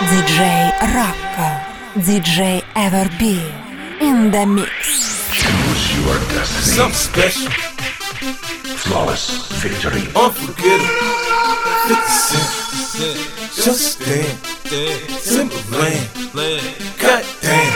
DJ Rocco, DJ Everbee, in the mix. Choose your destiny. Something special. Flawless victory. Unforgettable. 50 Cent. Just stand. Timberland. Goddamn.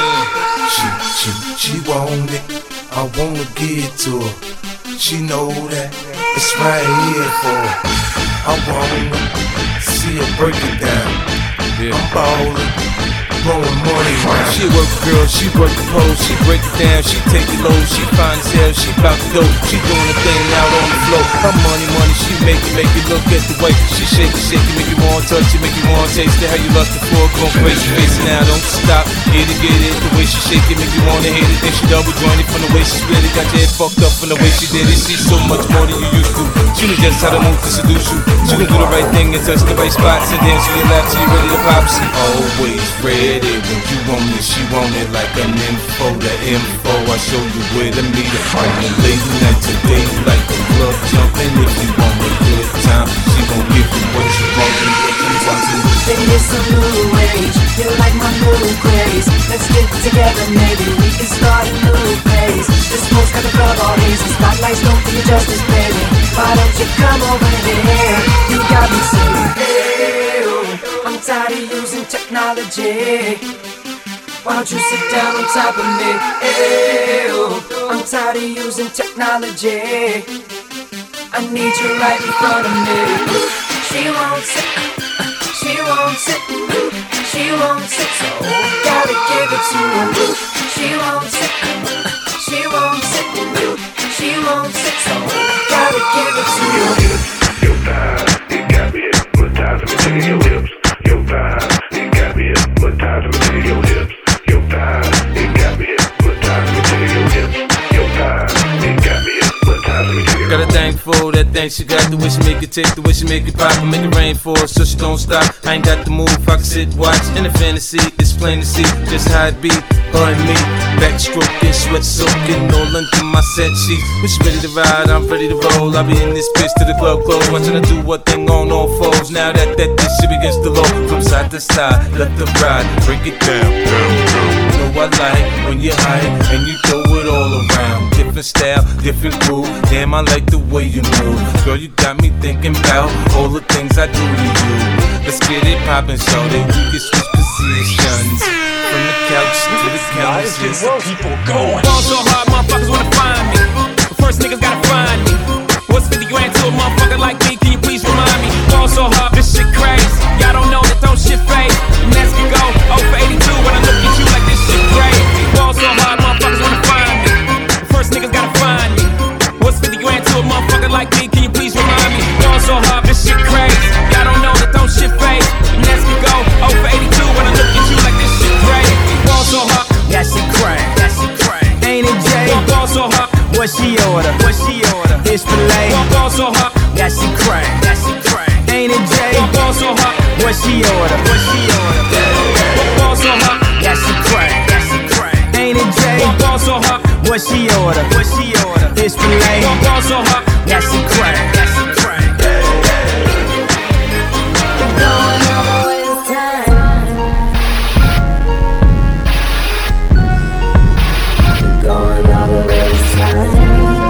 She want it. I wanna give it to her. She know that it's right here for her. I wanna see her break it down. I'm ballin', blowing money round. She a work girl, she work the pole, she break it down, she take it low, she fine as hell, she bout to dope, she doing the thing out on the floor. Her money, she make it look at the way she shake it, make you wanna touch it, make you wanna taste it. How you lust it for it, gon' crazy face it now, don't stop, get it, the way she shake it, make you wanna hit it. Then she double jointed from the way she split it, got your head fucked up from the way she did it. She's so much more than you used to. She knows just how to move to seduce you. She gon' do the right thing and touch the right spots, and then she'll laugh till you ready to pop. She always ready when you want it. She want it like an info. The info I show you where to meet her. From the late night to day, like a club jumping. If you want a good time, she gon' give you what you want and what you want to. Baby, it's a new age. You like my new craze. Let's get together, maybe we can start a new phase. This smoke's got the club all hazy. Spotlights don't do you justice, baby. Why don't you come over here? You got me saying, hey, oh, I'm tired of using technology. Why don't you sit down on top of me? Hey, oh, I'm tired of using technology. I need you right in front of me. She won't sit, she won't sit, she won't sit, so gotta give it to her. She won't sit, she won't sit, she won't sit, so gotta give it to her. Your thighs, it got me hypnotized. Let me take your lips. Your thighs, it got me hypnotized. Let me take your lips. Your thighs, it got me hypnotized. Let me take your lips. Your thighs, it got me hypnotized. Let me take your lips. Got a thing for that thing she got, the way she make it tick, the way she make it pop and make it rain for her so she don't stop. I ain't got the move, I can sit, watch in the fantasy, it's plain to see just how it be, her and me. Backstroking, sweat soaking, all into my set sheets. When she ready to ride, I'm ready to roll. I be in this bitch to the club close, watching her do what thing on all fours. Now that this shit begins to low, from side to side, let the ride, break it down. You know I like when you're high and you throw it all around. Different style, different groove. Damn, I like the way you move. Girl, you got me thinking about all the things I do to you. Let's get it poppin', so that we can switch positions. From the couch to the couch. People going. Ball so hard, motherfuckers wanna find me. But first niggas gotta find me. What's 50 grand to a motherfucker like me? Can you please remind me? Ball so hard, this shit crazy. Y'all don't know that don't shit fade. And that's can go 0 for 82 when I look at you like this shit crazy. Ball so hard, motherfuckers wanna find me. But first niggas gotta find me. What's 50 grand to a motherfucker like me? Can you please remind me? Ball so hard, this shit crazy. Y'all don't know that don't shit fade. And that's can go 0 for 82 when I look at you like this shit crazy. Ball so hard, that shit crack, that shit crack. Ain't it Jay? ball so hard, What she order? What she order? It's filet. ball so hard, That shit crack, that shit crack. Ain't it Jay? ball so hard, What she order? What she order? ball so hard, That shit crack, that shit crack. Ain't it Jay? ball so hard, What she order? What she order? It's filet. ball so hard. That shit crack, that shit crack. Going all the way this time. Going all the way this time.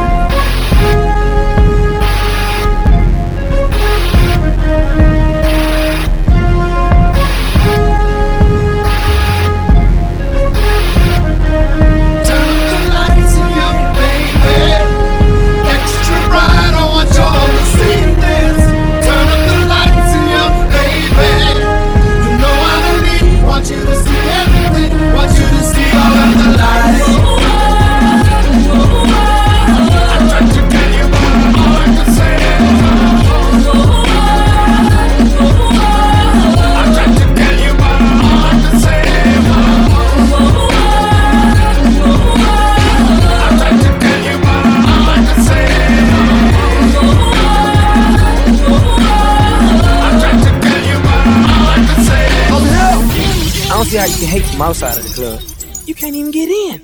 I don't see how you can hate from outside of the club. You can't even get in.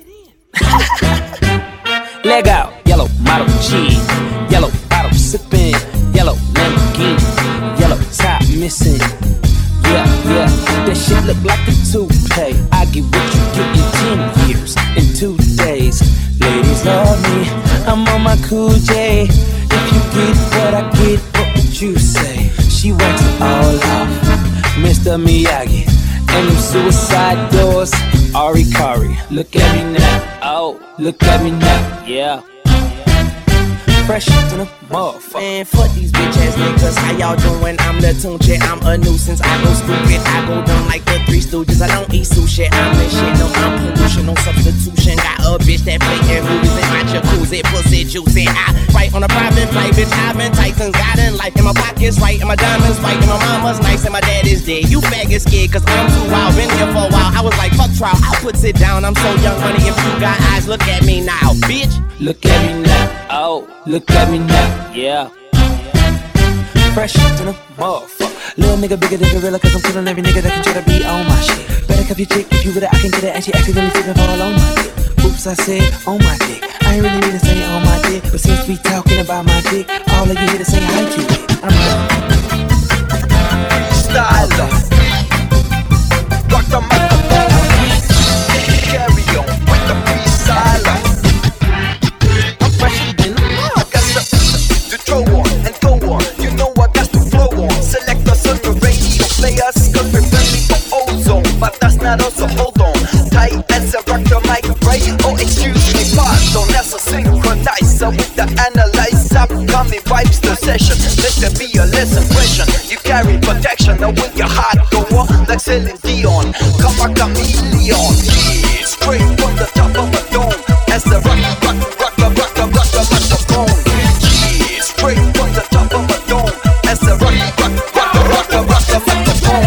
Leg out, yellow model G, yellow bottle sipping, yellow Lamborghini, yellow top missing. yeah. That shit look like a toupee. I get what you get in 10 years, in 2 days. Ladies love me, I'm on my cool J. If you get what I get, what would you say? She works it all off, Mr. Miyagi. And them suicide doors, Ari Kari. Look at me now, oh, look at me now, yeah. Fresh to the motherfucker. Man, fuck these bitch ass niggas. How y'all doing? I'm the Tunche. I'm a nuisance. I go stupid. I go dumb like the Three Stooges. I don't eat sushi. I'm the shit. No, I'm pollution. No substitution. Got a bitch that play air movies in my jacuzzi. Pussy juicy. I fight on a private flight. Bitch, I've been Titans. Got in life. And my pockets right. And my diamonds white. And my mama's nice. And my dad is dead. You faggot scared. Cause I'm too wild. Been here for a while. I was like, fuck trial. I put it down. I'm so young money. If you got eyes, look at me now. Bitch. Look at me now. Oh, look at me now, yeah. Fresh to the motherfucker. Little nigga bigger than gorilla, cause I'm killing every nigga that can try to be on my shit. Better cuff your chick, if you with it, I can get it. And she accidentally slipping all on my dick. Oops, I said on my dick. I ain't really mean to say it on my dick, but since we talking about my dick, all of you here to say hi to it. I'm Styler, rock the microphone. Carry on with the freestyler. I'm fresher than I got to throw on and go on. You know I got to flow on. Select us on the radio players, cause we're friendly for ozone. But that's not us, so hold on. Tight as a rock the mic, right? Oh, excuse me, pardon. That's a synchronizer with the analyzer. Coming vibes the session. Let there be a lesson question. You carry protection, now with your heart go on. Like Celine Dion, come a chameleon. Yeah, straight from the top of a dome. As the rock the microphone. Yeah, straight from the top of a dome. As the rock the microphone.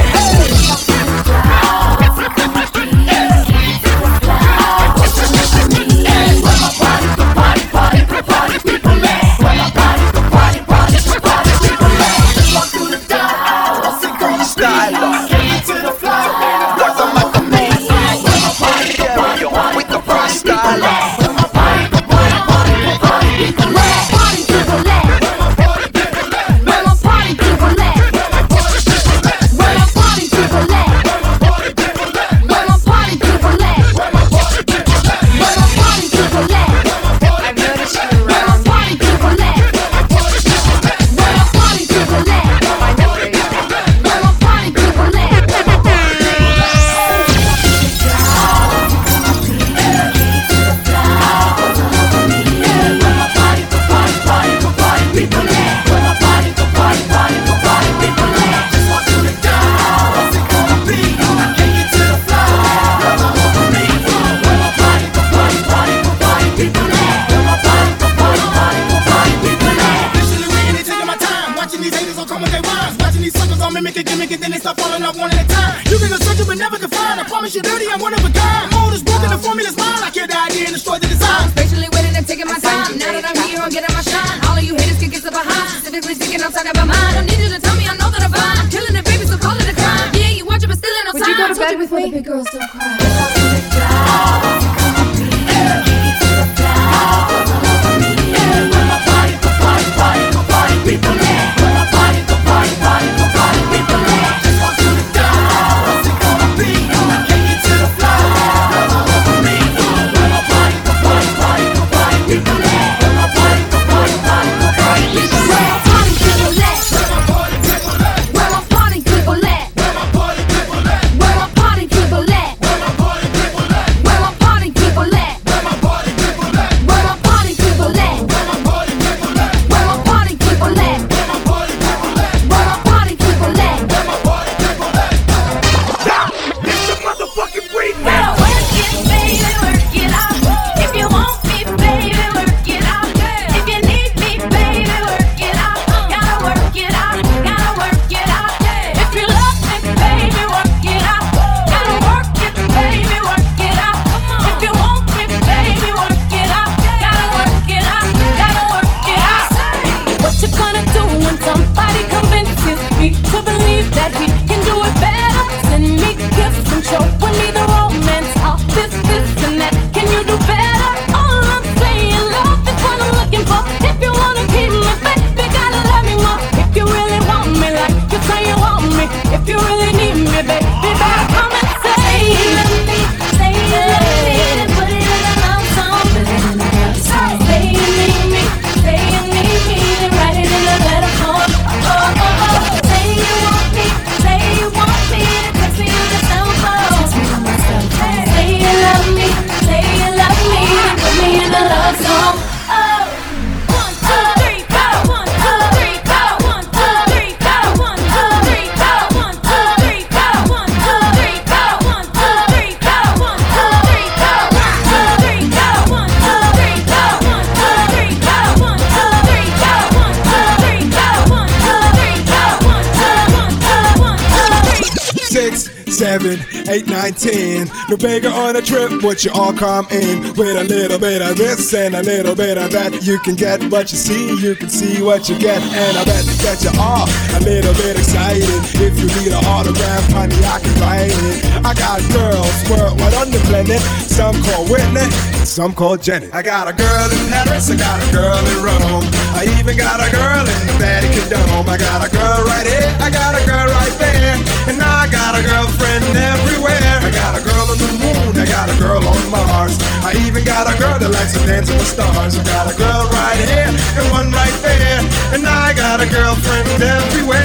6, 7, 8, 9, 10. No bigger on a trip, would you all come in with a little bit of this and a little bit of that? You can get what you see, you can see what you get, and I bet that you are a little bit excited. If you need an autograph, honey, I can write it. I got girls worldwide on the planet. Some call Whitney, some call Jenny. I got a girl in Paris, I got a girl in Rome. I even got a girl in the Vatican Dome. I got a girl right here, I got a girl right there, and I got a girlfriend everywhere. I got a girl on the moon, I got a girl on Mars. I even got a girl that likes to dance with the stars. I got a girl right here and one right there, and I got a girlfriend everywhere.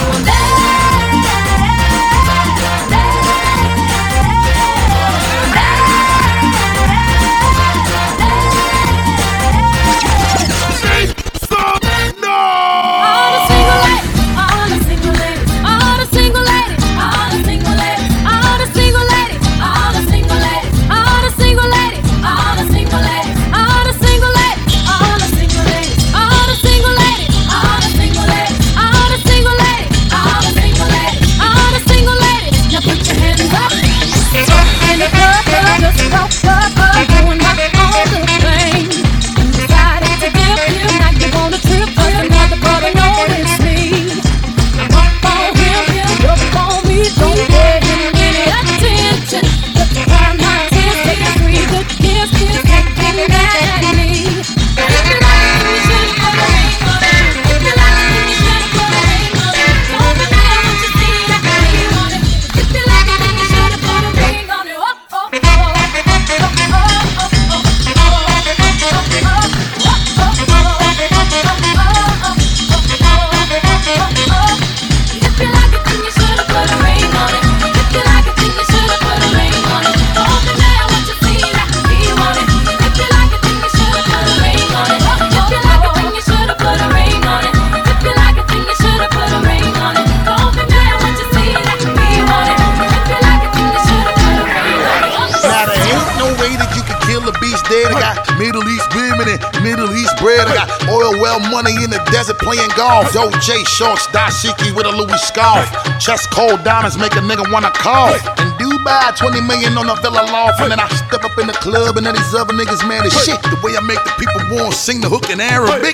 In the desert playing golf. Doja shorts, dashiki with a Louis scarf. Chest cold diamonds make a nigga wanna cough. In Dubai, 20 million on a villa loft. And then I step up in the club and then these other niggas mad as shit. The way I make the people want to sing the hook in Arabic.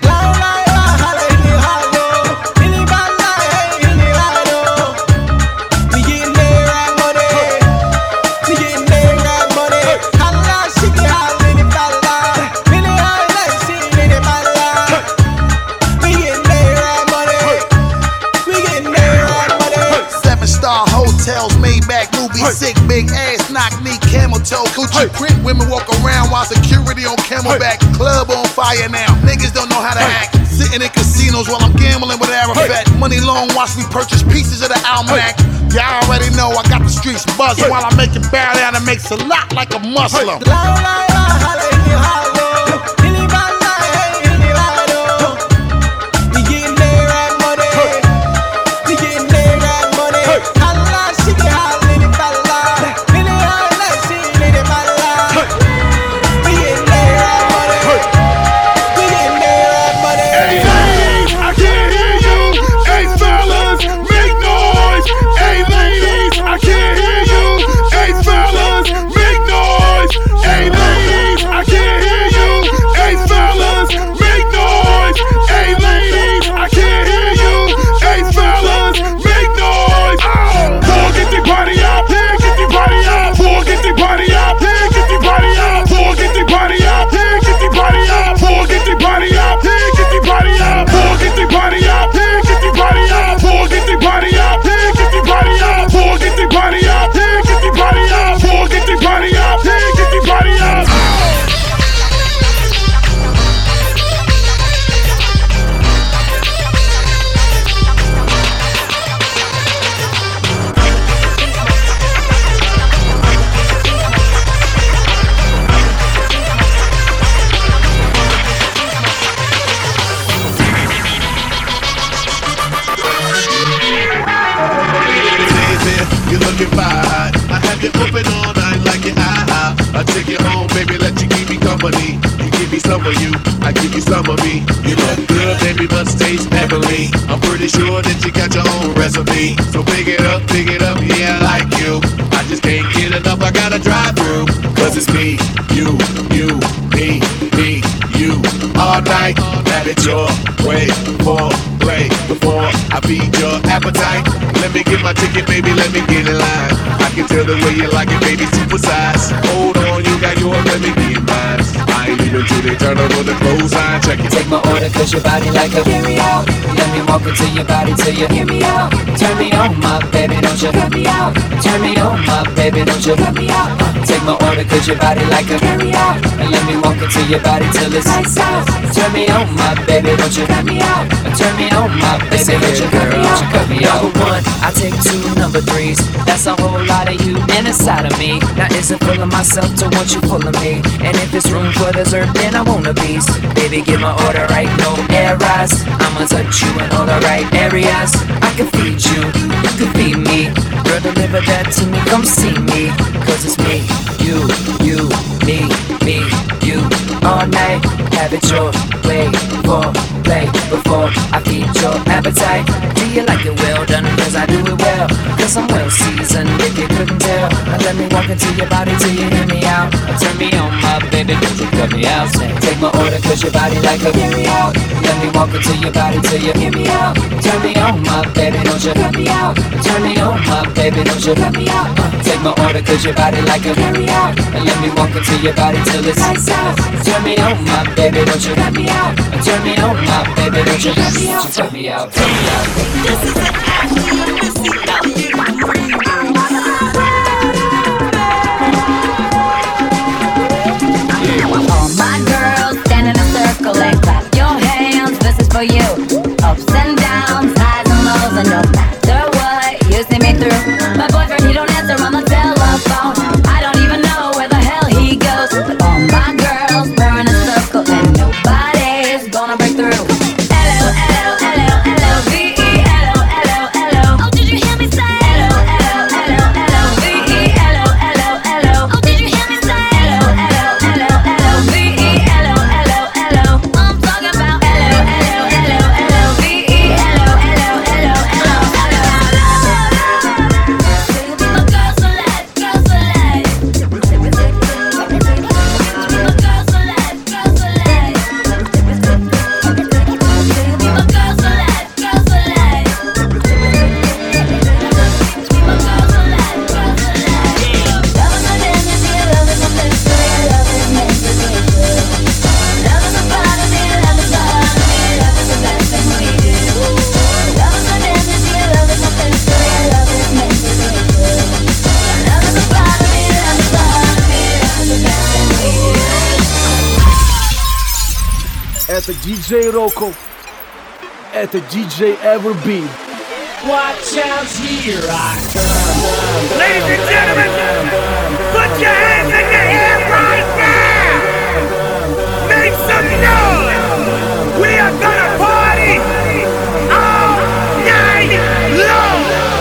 Sick, big ass, knock knee, camel toe, Gucci print. Women walk around while security on camelback. Club on fire now. Niggas don't know how to act. Sitting in casinos while I'm gambling with Arafat. Money long, watch me purchase pieces of the almanac. Y'all already know I got the streets buzzing while I make it bow down and makes a lot like a Muslim. I give you some of me. You look good, baby, but taste heavenly. I'm pretty sure that you got your own recipe. So pick it up, yeah, I like just can't get enough, I gotta drive through. Cause it's me, you, me, you. All night, have it your way, for play before I feed your appetite. Let me get my ticket, baby, let me get in line. I can tell the way you like it, baby, super size. Hold on, you got yours, let me get mine. I ain't leaving till they turn over the clothesline, check it. Take my order cause your body like a carry out. Let me walk into your body till you hear me out. Turn me on, my baby, don't you cut me out. Turn me on, my baby, don't you cut me out. Take my order cause your body like a carry out. And let me walk into your body till it's lights out. Turn me on, my baby, don't you cut me out. Turn me on, my baby, don't you cut me out. Cut me out. Number one, I take two number threes. That's a whole lot of you and inside of me. Now is it full of myself to want you full of me? And if it's room for dessert, then I want a piece. Baby, get my order right, no errors. I'ma touch you in all the right areas. I can feed you, you can feed me. Girl, deliver that to me, come see me. Cause it's me, you, me, you. All night, have it your way, for play before I feed your appetite. Do you like it well done? Cause I do it well. Cause I'm well seasoned, if you couldn't tell. Now let me walk into your body till you hear me out. Turn me on, my baby, don't you cut me out. Take my order cause your body like a carry out. Let me walk into your body till you hear me out. Turn me on, my baby, don't you cut me out. Turn me on, my baby, don't you cut me out. Take my order cause your body like a carry out. And let me walk into your body till it's lights out. Turn me on, my baby, don't you cut me out. Turn me on, my baby, don't you cut me out. Cut me out, cut me out. This is the Ashley and Missy All my girls stand in a circle and clap your hands. This is for you. Ups and downs, highs and lows, and no matter what you see me through. My boyfriend, he don't answer on the telephone. I don't even know where the hell he goes. But all my girls, we're in a circle and nobody's gonna break through. At the DJ Rocco, at the DJ Everbeat. Watch out, here I come. Ladies and gentlemen, put your hands in the air right now. Make some noise. We are gonna party all night long.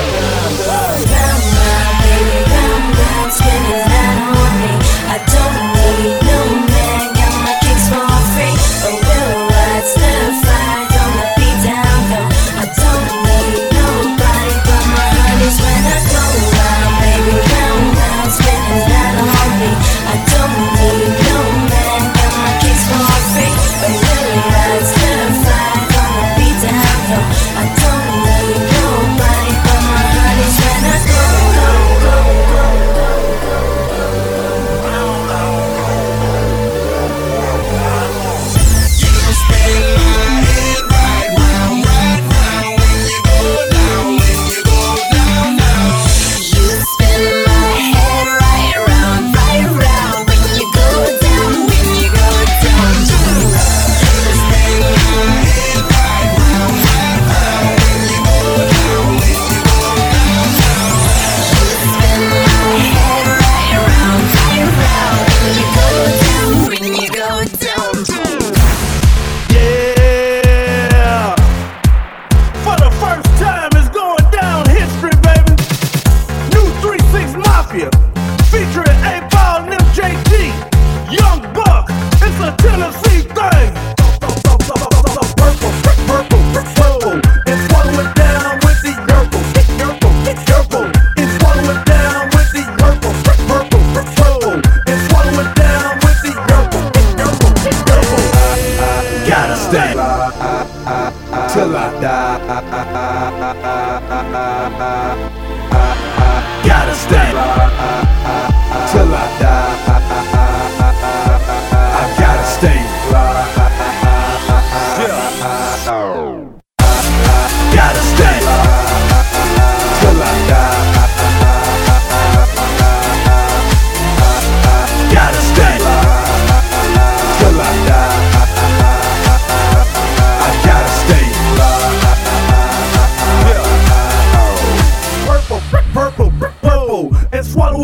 Spinning that on me. I don't need no man, got my kicks for free. Oh, we'll ride, stand fire, gonna be down low. I don't need nobody but my honeys when I go round, baby, round, round, spinning that on me. I don't need no man, got my kicks for free. Oh, we'll ride, stand fire, gonna be down low. I don't need nobody but my honeys when I go, go, go, go. It's swallowed down with the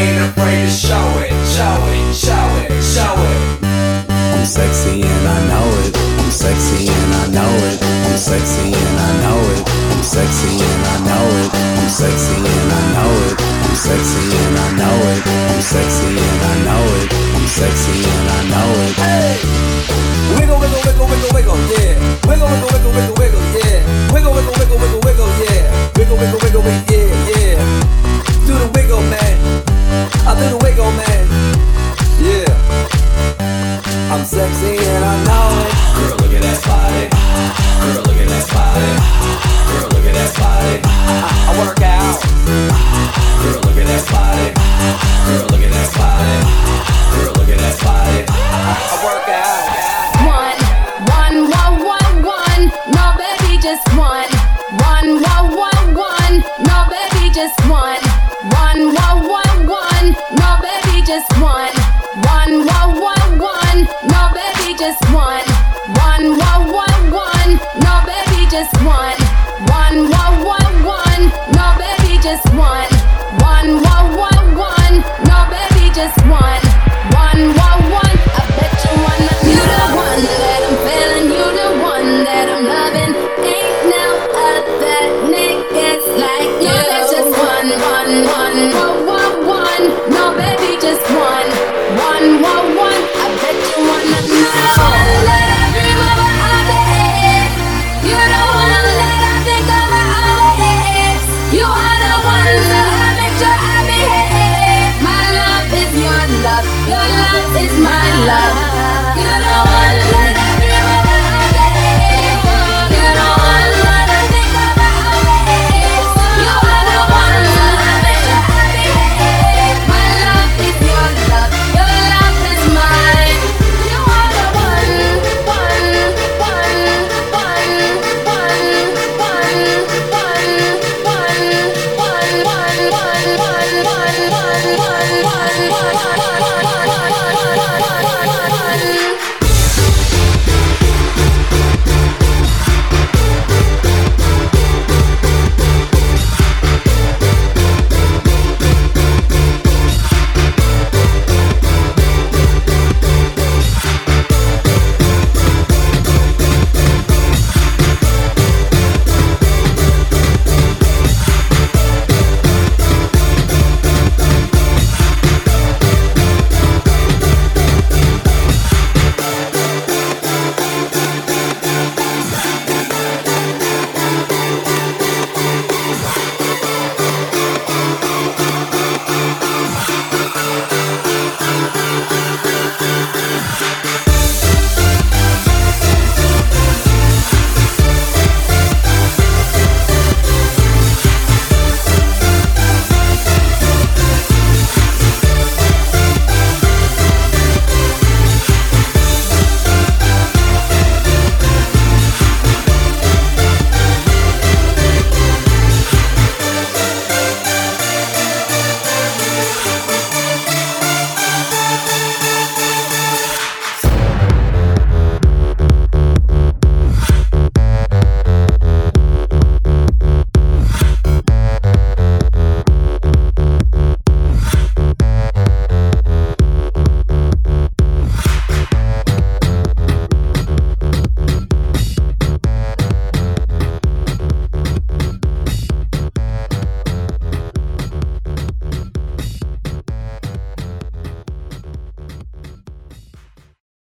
ain't afraid to show it, show it, show it, show it. I'm sexy and I know it. I'm sexy and I know it. I'm sexy and I know it. I'm sexy and I know it. I'm sexy and I know it. I'm sexy and I know it. I'm sexy and I know it. I'm sexy and I know it. Hey! Wiggle, wiggle, wiggle, wiggle, wiggle, yeah. Wiggle, wiggle, wiggle, wiggle, wiggle, yeah. Wiggle, wiggle, wiggle, wiggle, wiggle, yeah. Wiggle, wiggle, wiggle, wiggle, yeah, yeah. Do the wiggle, man. I do the wiggle, man. Yeah. I'm sexy and I know it. Girl, look at that body. Girl, look at that body. Girl, look at that body. I work out. Girl, look at that body. Girl, look at that body. Girl, look at that body. I work out. One. No, baby, just one. One. No, baby, just one. One. No, baby, just one. One. No, baby, just one. One. No, baby, just one. One. No, baby, just one.